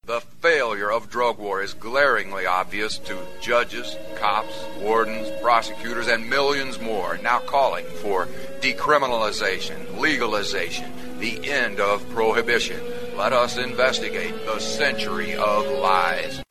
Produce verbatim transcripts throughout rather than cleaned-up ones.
The failure of drug war is glaringly obvious to judges, cops, wardens, prosecutors, and millions more now calling for decriminalization, legalization, the end of prohibition. Let us investigate the century of lies.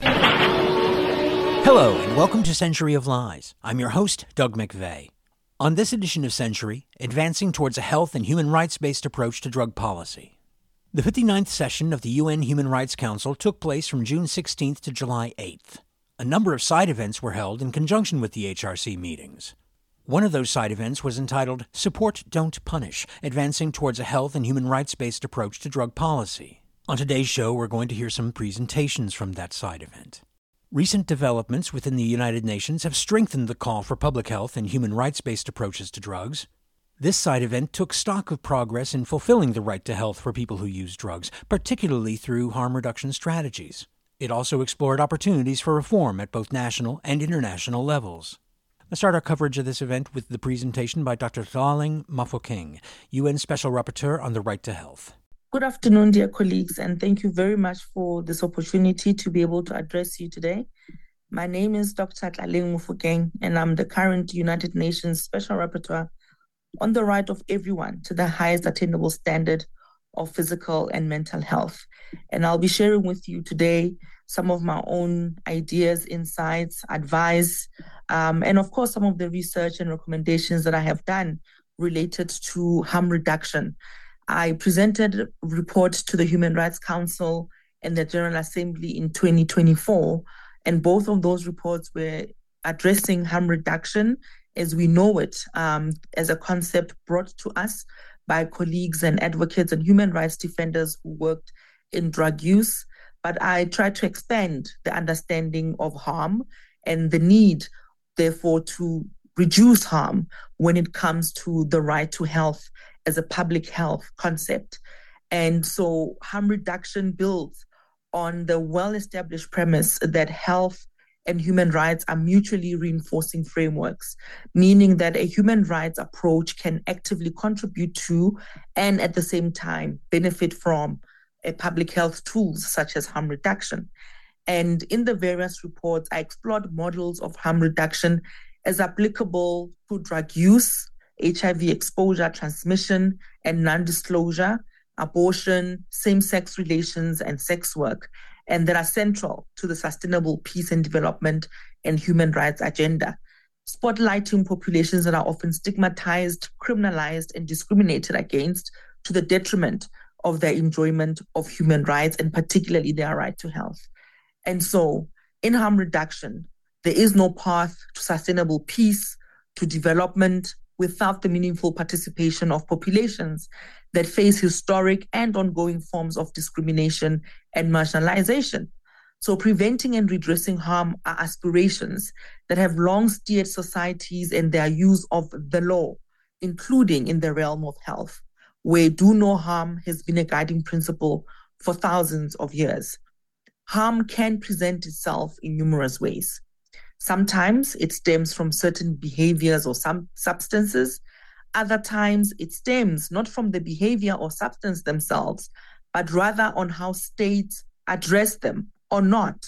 Hello, and welcome to Century of Lies. I'm your host, Doug McVeigh. On this edition of Century, advancing towards a health and human rights-based approach to drug policy. The fifty-ninth session of the U N Human Rights Council took place from June sixteenth to July eighth. A number of side events were held in conjunction with the H R C meetings. One of those side events was entitled Support, Don't Punish, Advancing Towards a Health and Human Rights-Based Approach to Drug Policy. On today's show, we're going to hear some presentations from that side event. Recent developments within the United Nations have strengthened the call for public health and human rights-based approaches to drugs. This side event took stock of progress in fulfilling the right to health for people who use drugs, particularly through harm reduction strategies. It also explored opportunities for reform at both national and international levels. Let's start our coverage of this event with the presentation by Doctor Tlaleng Mofokeng, U N Special Rapporteur on the Right to Health. Good afternoon, dear colleagues, and thank you very much for this opportunity to be able to address you today. My name is Doctor Tlaleng Mofokeng, and I'm the current United Nations Special Rapporteur on the right of everyone to the highest attainable standard of physical and mental health. And I'll be sharing with you today some of my own ideas, insights, advice, um, and of course, some of the research and recommendations that I have done related to harm reduction. I presented a report to the Human Rights Council and the General Assembly in twenty twenty-four, and both of those reports were addressing harm reduction as we know it, um, as a concept brought to us by colleagues and advocates and human rights defenders who worked in drug use. But I tried to expand the understanding of harm and the need, therefore, to reduce harm when it comes to the right to health as a public health concept. And so harm reduction builds on the well-established premise that health and human rights are mutually reinforcing frameworks, meaning that a human rights approach can actively contribute to and at the same time benefit from a public health tools such as harm reduction. And in the various reports, I explored models of harm reduction as applicable to drug use, H I V exposure, transmission, and non-disclosure, abortion, same-sex relations, and sex work, and that are central to the sustainable peace and development and human rights agenda, spotlighting populations that are often stigmatized, criminalized, and discriminated against to the detriment of their enjoyment of human rights, and particularly their right to health. And so, in harm reduction, there is no path to sustainable peace, to development, without the meaningful participation of populations that face historic and ongoing forms of discrimination and marginalization. So preventing and redressing harm are aspirations that have long steered societies and their use of the law, including in the realm of health, where do no harm has been a guiding principle for thousands of years. Harm can present itself in numerous ways. Sometimes it stems from certain behaviors or some substances. Other times it stems not from the behavior or substance themselves, but rather on how states address them or not.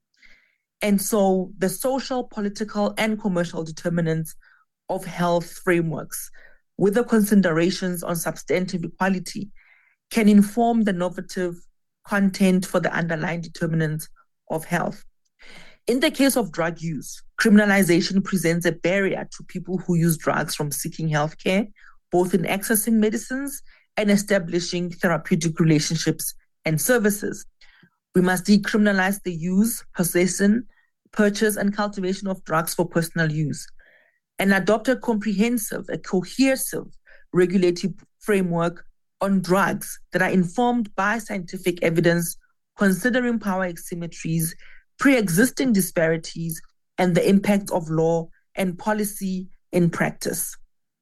And so the social, political, and commercial determinants of health frameworks, with the considerations on substantive equality, can inform the normative content for the underlying determinants of health. In the case of drug use, criminalization presents a barrier to people who use drugs from seeking healthcare, both in accessing medicines and establishing therapeutic relationships and services. We must decriminalize the use, possession, purchase, and cultivation of drugs for personal use, and adopt a comprehensive, a cohesive regulatory framework on drugs that are informed by scientific evidence, considering power asymmetries, pre-existing disparities, and the impact of law and policy in practice.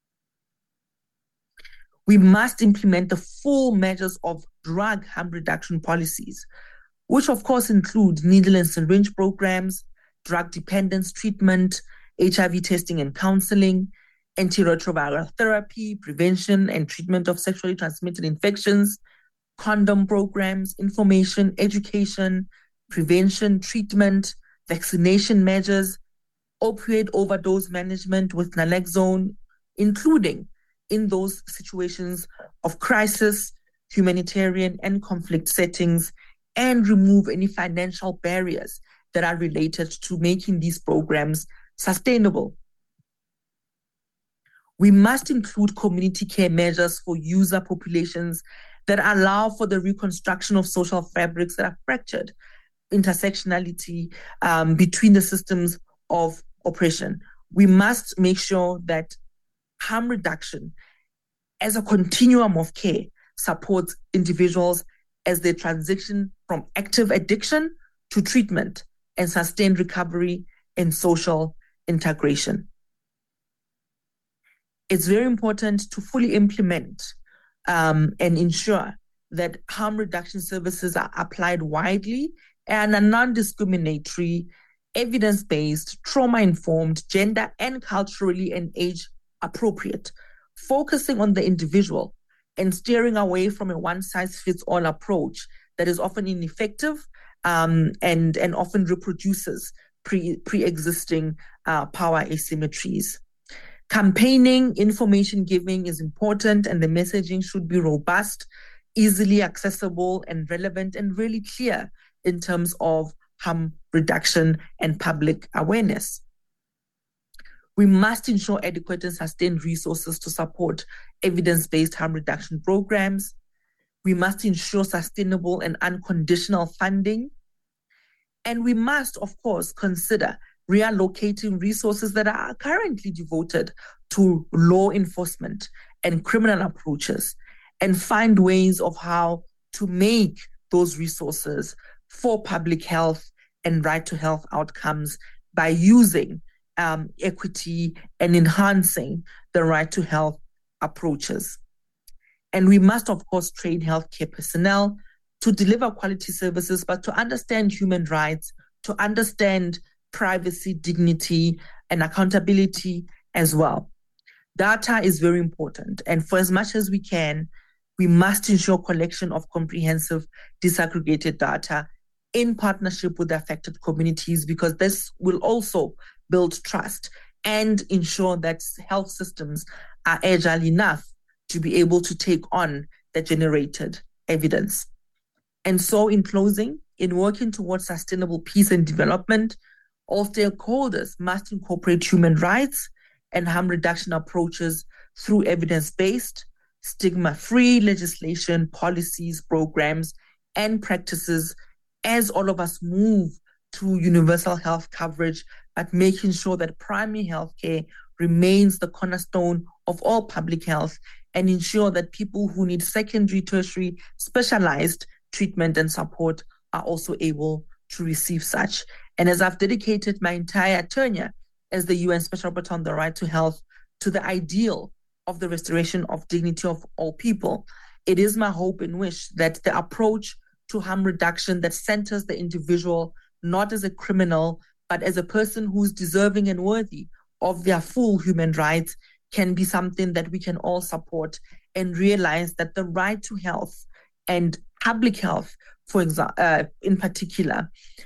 We must implement the full measures of drug harm reduction policies, which of course include needle and syringe programs, drug dependence treatment, H I V testing and counseling, antiretroviral therapy, prevention and treatment of sexually transmitted infections, condom programs, information, education, prevention, treatment, vaccination measures, opioid overdose management with naloxone, including in those situations of crisis, humanitarian and conflict settings, and remove any financial barriers that are related to making these programs sustainable. We must include community care measures for user populations that allow for the reconstruction of social fabrics that are fractured, intersectionality um, between the systems of oppression. We must make sure that harm reduction as a continuum of care supports individuals as they transition from active addiction to treatment and sustained recovery and social integration. It's very important to fully implement um, and ensure that harm reduction services are applied widely and are non-discriminatory, evidence-based, trauma-informed, gender and culturally and age-appropriate, focusing on the individual and steering away from a one-size-fits-all approach that is often ineffective um, and, and often reproduces pre, pre-existing uh, power asymmetries. Campaigning, information giving is important, and the messaging should be robust, easily accessible and relevant, and really clear in terms of harm reduction and public awareness. We must ensure adequate and sustained resources to support evidence-based harm reduction programs. We must ensure sustainable and unconditional funding. And we must, of course, consider reallocating resources that are currently devoted to law enforcement and criminal approaches, and find ways of how to make those resources for public health and right to health outcomes by using um, equity and enhancing the right to health approaches. And we must, of course, train healthcare personnel to deliver quality services, but to understand human rights, to understand privacy, dignity, and accountability as well. Data is very important, and for as much as we can, we must ensure collection of comprehensive disaggregated data in partnership with the affected communities, because this will also build trust and ensure that health systems are agile enough to be able to take on the generated evidence. And so in closing, in working towards sustainable peace and development, all stakeholders must incorporate human rights and harm reduction approaches through evidence-based, stigma-free legislation, policies, programs, and practices as all of us move to universal health coverage, but making sure that primary health care remains the cornerstone of all public health, and ensure that people who need secondary, tertiary, specialized treatment and support are also able to receive such. And as I've dedicated my entire tenure as the U N Special Rapporteur on the Right to Health to the ideal of the restoration of dignity of all people, it is my hope and wish that the approach to harm reduction that centers the individual not as a criminal, but as a person who's deserving and worthy of their full human rights can be something that we can all support, and realize that the right to health and public health, for example, uh, in particular,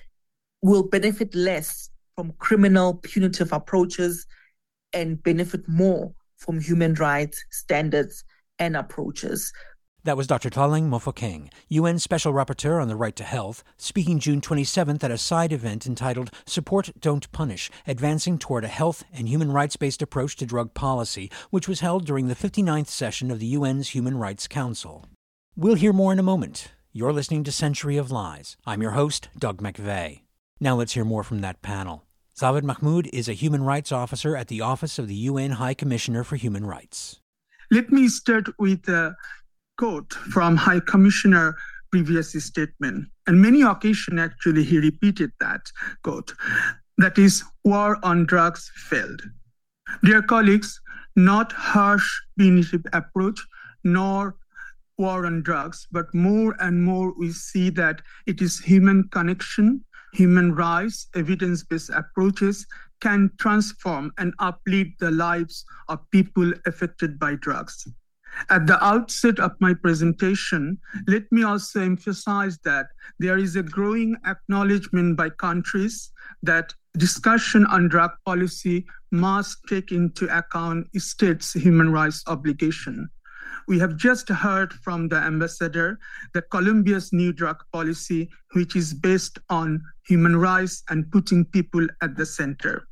will benefit less from criminal punitive approaches and benefit more from human rights standards and approaches. That was Doctor Tlaleng Mofokeng, U N Special Rapporteur on the Right to Health, speaking June twenty-seventh at a side event entitled Support, Don't Punish, Advancing Toward a Health and Human Rights-Based Approach to Drug Policy, which was held during the fifty-ninth session of the U N's Human Rights Council. We'll hear more in a moment. You're listening to Century of Lies. I'm your host, Doug McVeigh. Now let's hear more from that panel. Zawed Mahmoud is a human rights officer at the Office of the U N High Commissioner for Human Rights. Let me start with a quote from High Commissioner previous statement. And many occasions, actually, he repeated that quote. That is, war on drugs failed. Dear colleagues, not harsh punitive approach, nor war on drugs, but more and more we see that it is human connection, human rights, evidence-based approaches can transform and uplift the lives of people affected by drugs. At the outset of my presentation, let me also emphasize that there is a growing acknowledgement by countries that discussion on drug policy must take into account states' human rights obligation. We have just heard from the ambassador that Colombia's new drug policy, which is based on human rights and putting people at the center.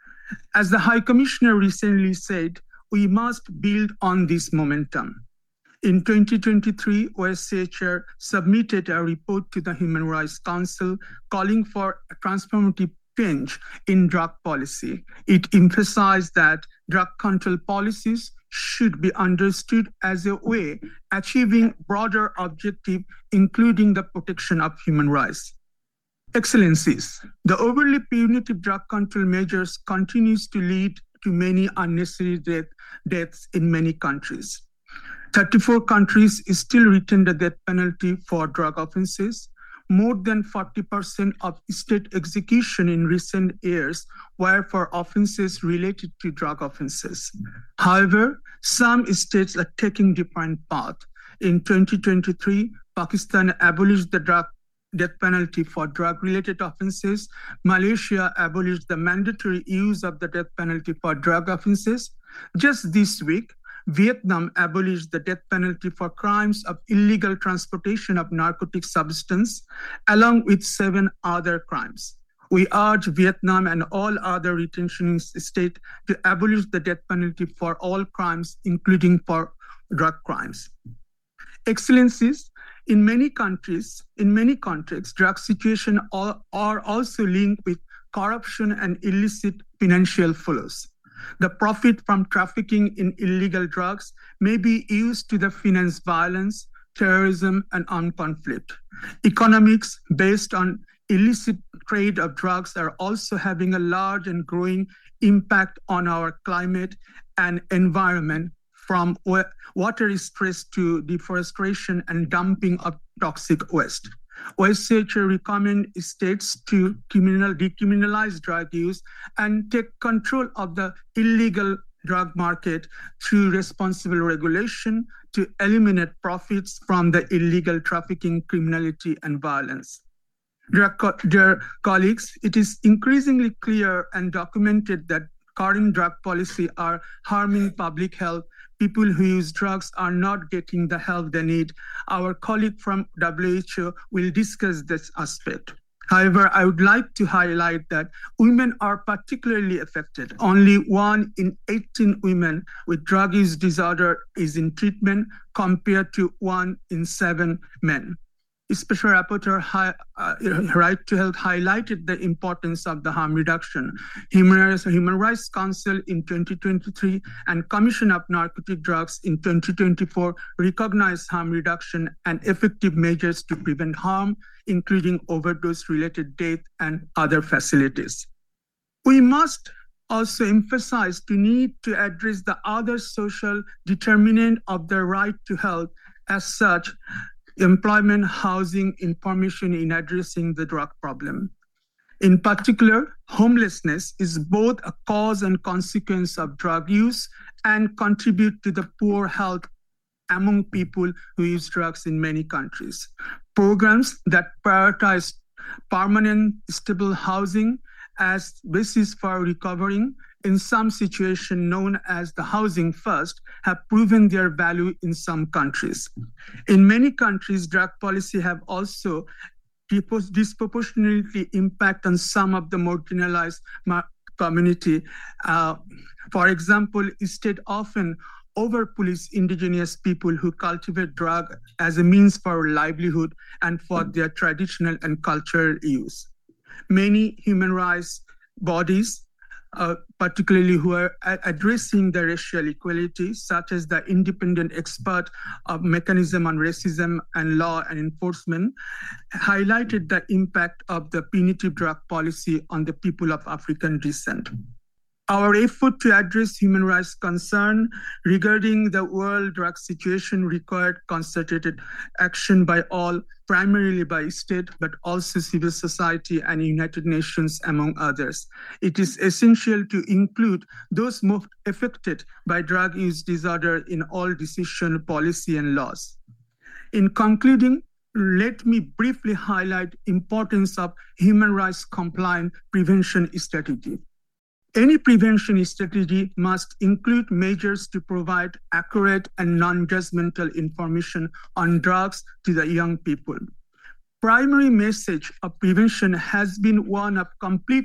As the High Commissioner recently said, we must build on this momentum. In twenty twenty-three, O S C H R submitted a report to the Human Rights Council calling for a transformative change in drug policy. It emphasized that drug control policies should be understood as a way achieving broader objectives, including the protection of human rights. Excellencies, the overly punitive drug control measures continues to lead to many unnecessary death, deaths in many countries. thirty-four countries still retain the death penalty for drug offenses. More than forty percent of state execution in recent years were for offenses related to drug offenses. However, some states are taking different paths. In twenty twenty-three, Pakistan abolished the drug death penalty for drug-related offenses. Malaysia abolished the mandatory use of the death penalty for drug offenses. Just this week, Vietnam abolished the death penalty for crimes of illegal transportation of narcotic substance, along with seven other crimes. We urge Vietnam and all other retention states to abolish the death penalty for all crimes, including for drug crimes. Excellencies, in many countries, in many contexts, drug situations are also linked with corruption and illicit financial flows. The profit from trafficking in illegal drugs may be used to finance violence, terrorism, and armed conflict. Economics based on illicit trade of drugs are also having a large and growing impact on our climate and environment, from water stress to deforestation and dumping of toxic waste. O S C H R recommends states to criminal, decriminalize drug use and take control of the illegal drug market through responsible regulation to eliminate profits from the illegal trafficking, criminality, and violence. Dear, co- dear colleagues, it is increasingly clear and documented that current drug policy are harming public health. People who use drugs are not getting the help they need. Our colleague from W H O will discuss this aspect. However, I would like to highlight that women are particularly affected. Only one in eighteen women with drug use disorder is in treatment compared to one in seven men. Special Rapporteur hi, uh, Right to Health highlighted the importance of the harm reduction. Human Rights, Human Rights Council in twenty twenty-three and Commission of Narcotic Drugs in twenty twenty-four recognized harm reduction and effective measures to prevent harm, including overdose-related death and other facilities. We must also emphasize the need to address the other social determinant of the right to health. As such, employment, housing, information in addressing the drug problem. In particular, homelessness is both a cause and consequence of drug use and contribute to the poor health among people who use drugs in many countries. Programs that prioritize permanent, stable housing as basis for recovering, in some situations known as the housing first, have proven their value in some countries. In many countries, drug policy have also disproportionately impact on some of the marginalized community. Uh, for example, state often over-police indigenous people who cultivate drug as a means for livelihood and for their traditional and cultural use. Many human rights bodies, uh, particularly who are addressing the racial equality, such as the Independent Expert of Mechanism on Racism and Law and Enforcement, highlighted the impact of the punitive drug policy on the people of African descent. Our effort to address human rights concern regarding the world drug situation required concerted action by all, primarily by state, but also civil society and United Nations, among others. It is essential to include those most affected by drug use disorder in all decision, policy, and laws. In concluding, let me briefly highlight the importance of human rights compliant prevention strategy. Any prevention strategy must include measures to provide accurate and non-judgmental information on drugs to the young people. Primary message of prevention has been one of complete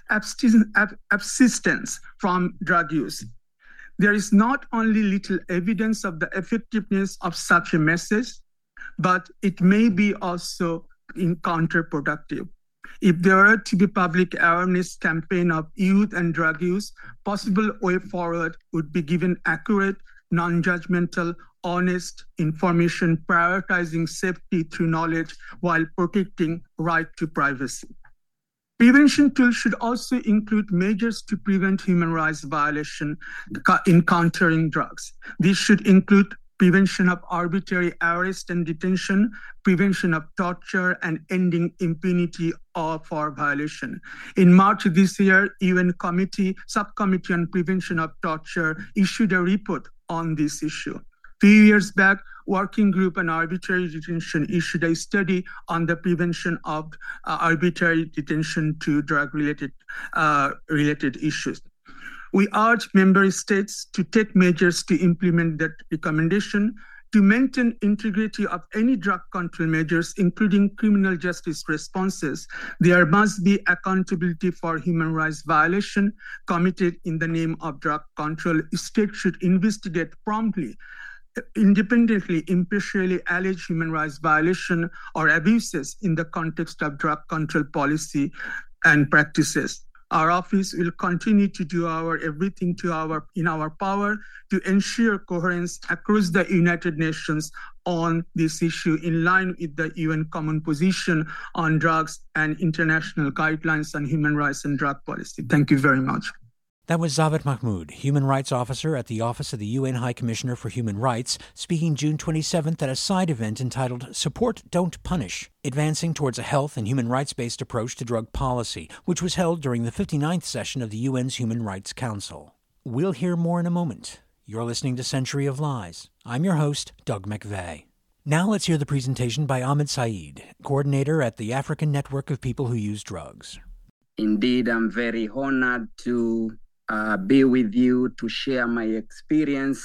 abstinence from drug use. There is not only little evidence of the effectiveness of such a message, but it may be also counterproductive. If there were to be public awareness campaign of youth and drug use, possible way forward would be given accurate, non-judgmental, honest information, prioritizing safety through knowledge while protecting right to privacy. Prevention tools should also include measures to prevent human rights violation in countering drugs. These should include prevention of arbitrary arrest and detention, prevention of torture, and ending impunity for violation. In March this year, U N Committee, Subcommittee on Prevention of Torture issued a report on this issue. A few years back, Working Group on Arbitrary Detention issued a study on the prevention of uh, arbitrary detention to drug-related uh, related issues. We urge member states to take measures to implement that recommendation. To maintain integrity of any drug control measures, including criminal justice responses, there must be accountability for human rights violation committed in the name of drug control. States should investigate promptly, independently, impartially allege human rights violation or abuses in the context of drug control policy and practices. Our office will continue to do our everything to our in our power to ensure coherence across the United Nations on this issue in line with the U N Common Position on Drugs and international guidelines on human rights and drug policy. Thank you very much. That was Zaved Mahmoud, Human Rights Officer at the Office of the U N High Commissioner for Human Rights, speaking June twenty-seventh at a side event entitled Support, Don't Punish, Advancing Towards a Health and Human Rights-Based Approach to Drug Policy, which was held during the fifty-ninth session of the U N's Human Rights Council. We'll hear more in a moment. You're listening to Century of Lies. I'm your host, Doug McVeigh. Now let's hear the presentation by Ahmed Saeed, coordinator at the African Network of People Who Use Drugs. Indeed, I'm very honored to Uh, be with you to share my experience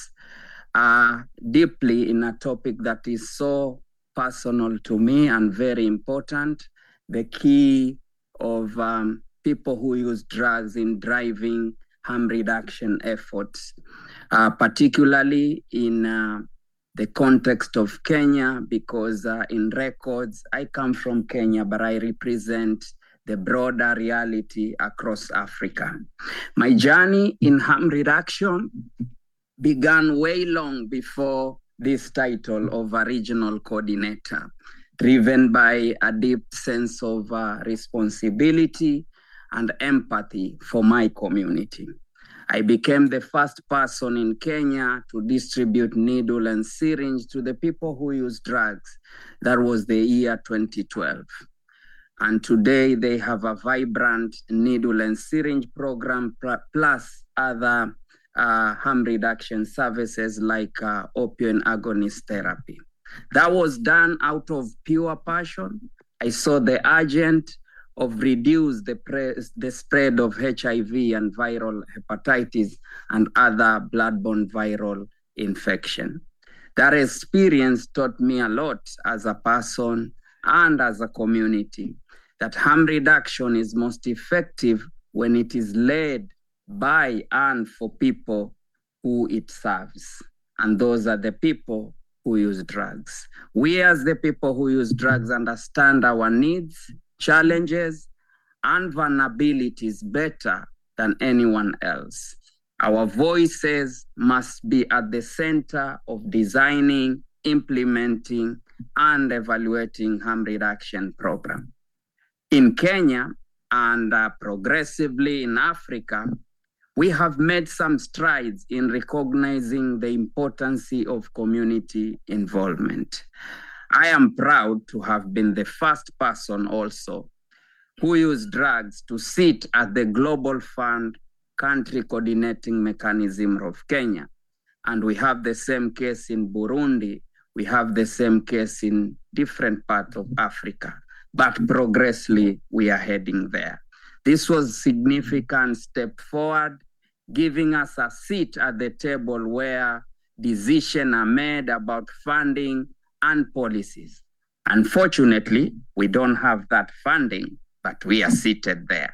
uh, deeply in a topic that is so personal to me and very important, the key of um, people who use drugs in driving harm reduction efforts, uh, particularly in uh, the context of Kenya, because uh, in records, I come from Kenya, but I represent the broader reality across Africa. My journey in harm reduction began way long before this title of a regional coordinator, driven by a deep sense of uh, responsibility and empathy for my community. I became the first person in Kenya to distribute needle and syringe to the people who use drugs. That was the year twenty twelve. And today they have a vibrant needle and syringe program, plus other uh, harm reduction services like uh, opioid agonist therapy. That was done out of pure passion. I saw the urgent of reduce the, pre- the spread of H I V and viral hepatitis and other bloodborne viral infection. That experience taught me a lot as a person and as a community, that harm reduction is most effective when it is led by and for people who it serves. And those are the people who use drugs. We as the people who use drugs understand our needs, challenges, and vulnerabilities better than anyone else. Our voices must be at the center of designing, implementing, and evaluating harm reduction programs. In Kenya and uh, progressively in Africa, we have made some strides in recognizing the importance of community involvement. I am proud to have been the first person also who used drugs to sit at the Global Fund country coordinating mechanism of Kenya. And we have the same case in Burundi. We have the same case in different parts of Africa, but progressively we are heading there. This was a significant step forward, giving us a seat at the table where decisions are made about funding and policies. Unfortunately, we don't have that funding, but we are seated there.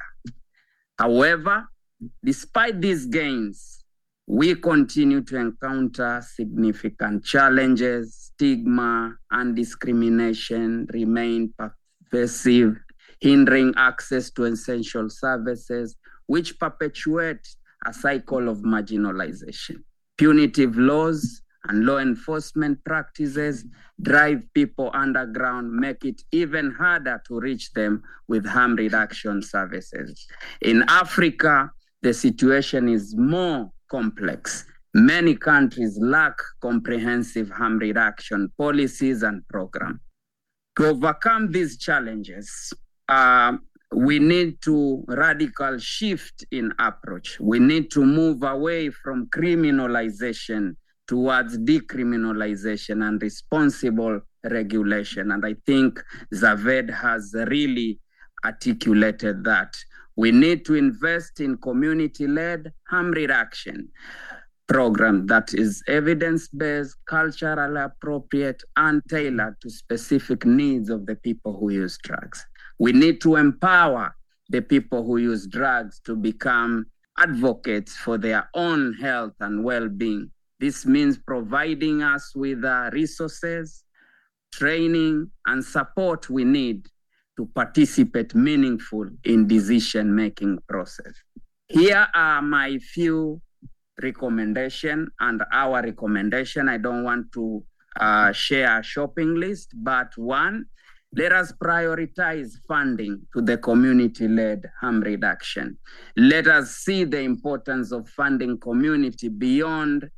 However, despite these gains, we continue to encounter significant challenges. Stigma and discrimination remain pervasive, hindering access to essential services, which perpetuate a cycle of marginalization. Punitive laws and law enforcement practices drive people underground, make it even harder to reach them with harm reduction services. In Africa, the situation is more complex. Many countries lack comprehensive harm reduction policies and programs. To overcome these challenges, uh, we need to radical shift in approach. We need to move away from criminalization towards decriminalization and responsible regulation. And I think Zaved has really articulated that. We need to invest in community-led harm reduction program that is evidence-based, culturally appropriate, and tailored to specific needs of the people who use drugs. We need to empower the people who use drugs to become advocates for their own health and well-being. This means providing us with uh, resources, training, and support we need to participate meaningful in decision-making process. Here are my few recommendations and our recommendation. I don't want to uh, share a shopping list, but one, let us prioritize funding to the community-led harm reduction. Let us see the importance of funding community beyond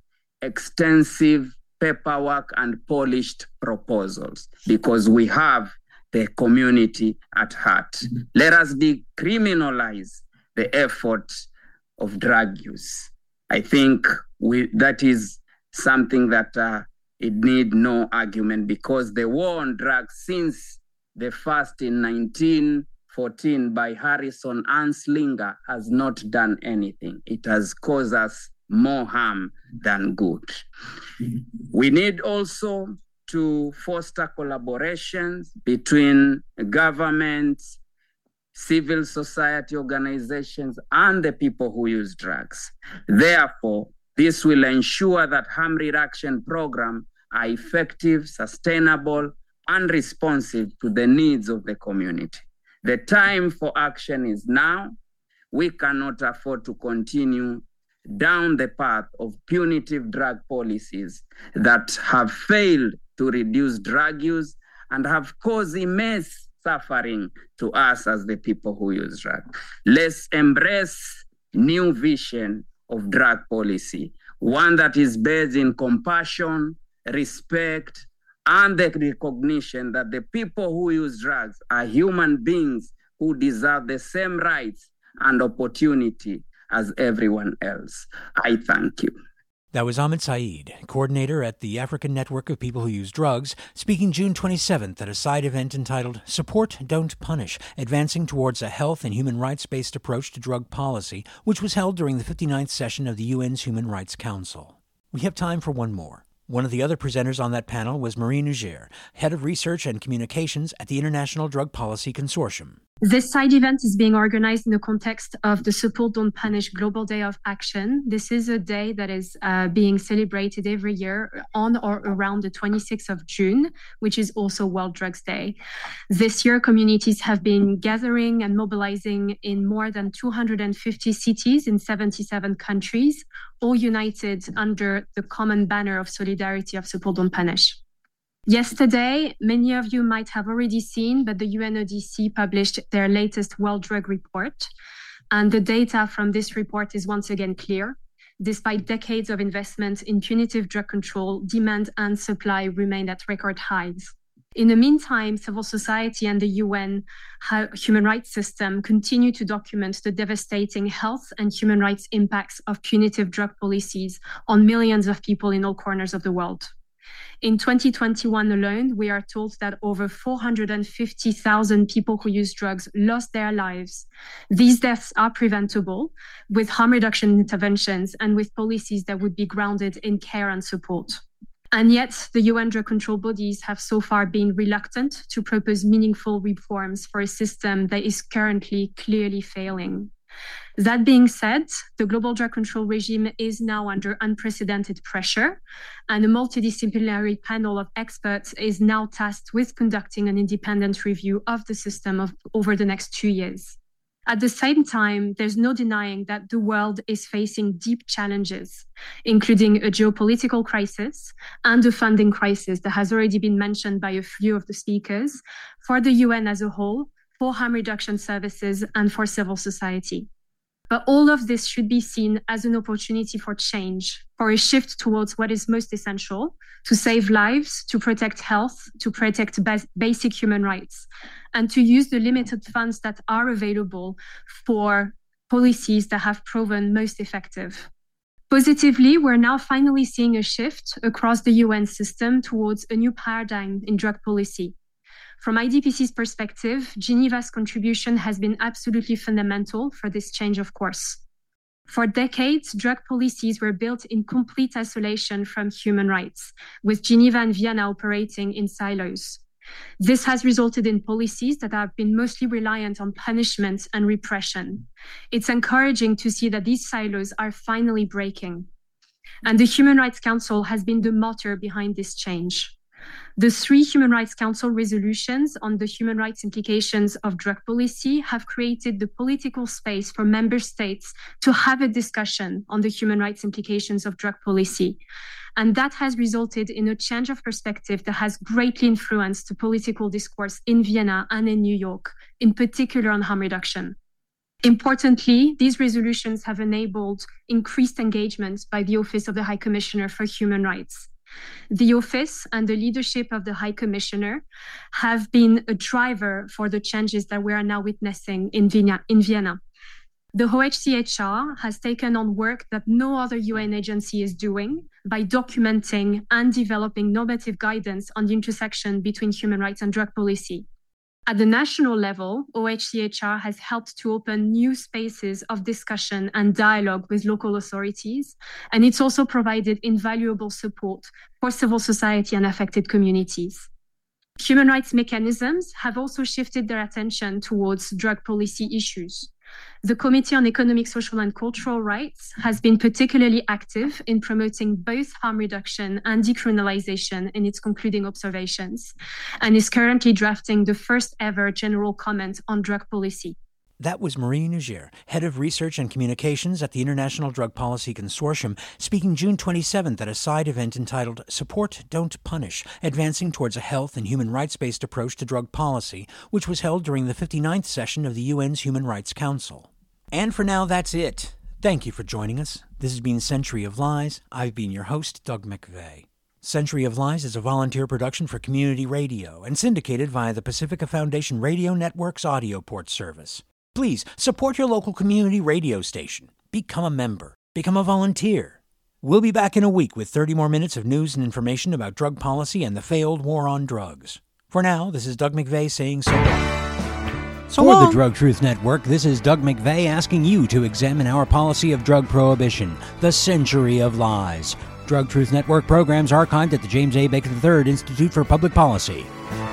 extensive paperwork and polished proposals, because we have the community at heart. Mm-hmm. Let us decriminalize the effort of drug use. I think we, that is something that uh, it need no argument, because the war on drugs since the first in nineteen fourteen by Harrison Anslinger has not done anything. It has caused us more harm than good. We need also to foster collaborations between governments, civil society organizations, and the people who use drugs. Therefore, this will ensure that harm reduction programs are effective, sustainable, and responsive to the needs of the community. The time for action is now. We cannot afford to continue down the path of punitive drug policies that have failed to reduce drug use and have caused immense suffering to us as the people who use drugs. Let's embrace new vision of drug policy, one that is based in compassion, respect, and the recognition that the people who use drugs are human beings who deserve the same rights and opportunity as everyone else. I thank you. That was Ahmed Saeed, coordinator at the African Network of People Who Use Drugs, speaking June twenty-seventh at a side event entitled Support, Don't Punish, Advancing Towards a Health and Human Rights-Based Approach to Drug Policy, which was held during the fifty-ninth session of the U N's Human Rights Council. We have time for one more. One of the other presenters on that panel was Marie Nougère, Head of Research and Communications at the International Drug Policy Consortium. This side event is being organized in the context of the Support Don't Punish Global Day of Action. This is a day that is uh, being celebrated every year on or around the twenty-sixth of June, which is also World Drugs Day. This year, communities have been gathering and mobilizing in more than two hundred fifty cities in seventy-seven countries, all united under the common banner of solidarity of Support Don't Punish. Yesterday, many of you might have already seen, but the U N O D C published their latest World Drug Report. And the data from this report is once again clear. Despite decades of investment in punitive drug control, demand and supply remain at record highs. In the meantime, civil society and the U N human rights system continue to document the devastating health and human rights impacts of punitive drug policies on millions of people in all corners of the world. In twenty twenty-one alone, we are told that over four hundred fifty thousand people who use drugs lost their lives. These deaths are preventable with harm reduction interventions and with policies that would be grounded in care and support. And yet, the U N drug control bodies have so far been reluctant to propose meaningful reforms for a system that is currently clearly failing. That being said, the global drug control regime is now under unprecedented pressure, and a multidisciplinary panel of experts is now tasked with conducting an independent review of the system of, over the next two years. At the same time, there's no denying that the world is facing deep challenges, including a geopolitical crisis and a funding crisis that has already been mentioned by a few of the speakers, for the U N as a whole, for harm reduction services, and for civil society. But all of this should be seen as an opportunity for change, for a shift towards what is most essential, to save lives, to protect health, to protect bas- basic human rights, and to use the limited funds that are available for policies that have proven most effective. Positively, we're now finally seeing a shift across the U N system towards a new paradigm in drug policy. From I D P C's perspective, Geneva's contribution has been absolutely fundamental for this change of course. For decades, drug policies were built in complete isolation from human rights, with Geneva and Vienna operating in silos. This has resulted in policies that have been mostly reliant on punishment and repression. It's encouraging to see that these silos are finally breaking. And the Human Rights Council has been the motor behind this change. The three Human Rights Council resolutions on the human rights implications of drug policy have created the political space for member states to have a discussion on the human rights implications of drug policy. And that has resulted in a change of perspective that has greatly influenced the political discourse in Vienna and in New York, in particular on harm reduction. Importantly, these resolutions have enabled increased engagement by the Office of the High Commissioner for Human Rights. The office and the leadership of the High Commissioner have been a driver for the changes that we are now witnessing in Vienna. In Vienna. The O H C H R has taken on work that no other U N agency is doing by documenting and developing normative guidance on the intersection between human rights and drug policy. At the national level, O H C H R has helped to open new spaces of discussion and dialogue with local authorities, and it's also provided invaluable support for civil society and affected communities. Human rights mechanisms have also shifted their attention towards drug policy issues. The Committee on Economic, Social, and Cultural Rights has been particularly active in promoting both harm reduction and decriminalization in its concluding observations, and is currently drafting the first ever general comment on drug policy. That was Marie Nougir, Head of Research and Communications at the International Drug Policy Consortium, speaking June twenty-seventh at a side event entitled Support, Don't Punish, Advancing Towards a Health and Human Rights-Based Approach to Drug Policy, which was held during the fifty-ninth session of the U N's Human Rights Council. And for now, that's it. Thank you for joining us. This has been Century of Lies. I've been your host, Doug McVeigh. Century of Lies is a volunteer production for community radio and syndicated via the Pacifica Foundation Radio Network's audio port service. Please support your local community radio station. Become a member. Become a volunteer. We'll be back in a week with thirty more minutes of news and information about drug policy and the failed war on drugs. For now, this is Doug McVeigh saying so long. So For long. the Drug Truth Network, this is Doug McVeigh asking you to examine our policy of drug prohibition, the Century of Lies. Drug Truth Network programs archived at the James A. Bacon the third Institute for Public Policy.